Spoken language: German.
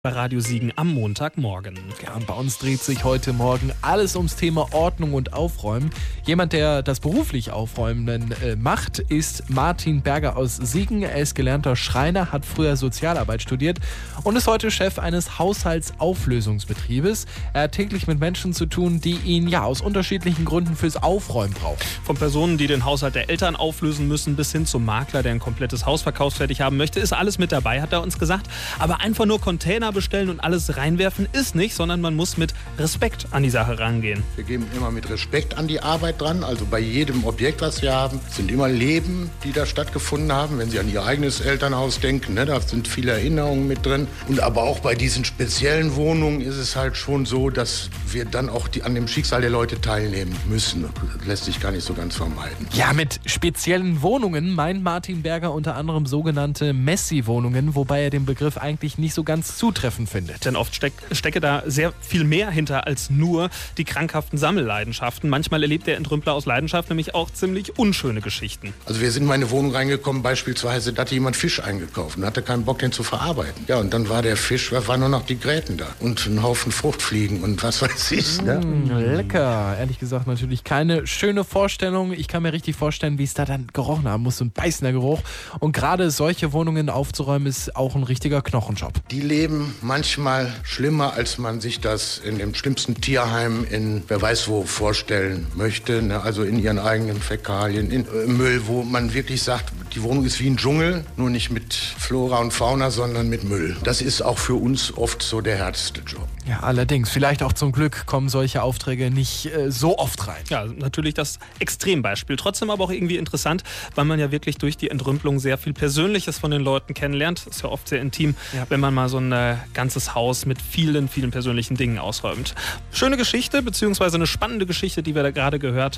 Bei Radio Siegen am Montagmorgen. Ja, und bei uns dreht sich heute Morgen alles ums Thema Ordnung und Aufräumen. Jemand, der das beruflich Aufräumen macht, ist Martin Berger aus Siegen. Er ist gelernter Schreiner, hat früher Sozialarbeit studiert und ist heute Chef eines Haushaltsauflösungsbetriebes. Er hat täglich mit Menschen zu tun, die ihn aus unterschiedlichen Gründen fürs Aufräumen brauchen. Von Personen, die den Haushalt der Eltern auflösen müssen, bis hin zum Makler, der ein komplettes Haus verkaufsfertig haben möchte, ist alles mit dabei, hat er uns gesagt. Aber einfach nur Container bestellen und alles reinwerfen ist nicht, sondern man muss mit Respekt an die Sache rangehen. Wir gehen immer mit Respekt an die Arbeit dran. Also bei jedem Objekt, was wir haben, sind immer Leben, die da stattgefunden haben. Wenn Sie an Ihr eigenes Elternhaus denken, da sind viele Erinnerungen mit drin. Und aber auch bei diesen speziellen Wohnungen ist es halt schon so, dass wir dann auch an dem Schicksal der Leute teilnehmen müssen. Das lässt sich gar nicht so ganz vermeiden. Ja, mit speziellen Wohnungen meint Martin Berger unter anderem sogenannte Messi-Wohnungen, wobei er den Begriff eigentlich nicht so ganz zutreffend findet. Denn oft stecke da sehr viel mehr hinter als nur die krankhaften Sammelleidenschaften. Manchmal erlebt der Entrümpler aus Leidenschaft nämlich auch ziemlich unschöne Geschichten. Also wir sind in meine Wohnung reingekommen, beispielsweise, da hatte jemand Fisch eingekauft und hatte keinen Bock, den zu verarbeiten. Ja, und dann war der Fisch, da waren nur noch die Gräten da und ein Haufen Fruchtfliegen und was weiß ich. Lecker. Ehrlich gesagt natürlich keine schöne Vorstellung. Ich kann mir richtig vorstellen, wie es da dann gerochen haben muss. So ein beißender Geruch. Und gerade solche Wohnungen aufzuräumen, ist auch ein richtiger Knochenjob. Die leben manchmal schlimmer, als man sich das in dem schlimmsten Tierheim in wer weiß wo vorstellen möchte. Also in ihren eigenen Fäkalien, in Müll, wo man wirklich sagt, die Wohnung ist wie ein Dschungel, nur nicht mit Flora und Fauna, sondern mit Müll. Das ist auch für uns oft so der härteste Job. Ja, allerdings. Vielleicht auch zum Glück kommen solche Aufträge nicht so oft rein. Ja, natürlich das Extrembeispiel. Trotzdem aber auch irgendwie interessant, weil man ja wirklich durch die Entrümpelung sehr viel Persönliches von den Leuten kennenlernt. Ist ja oft sehr intim, wenn man mal so ein ganzes Haus mit vielen, vielen persönlichen Dingen ausräumt. Schöne Geschichte, beziehungsweise eine spannende Geschichte, die wir da gerade gehört haben.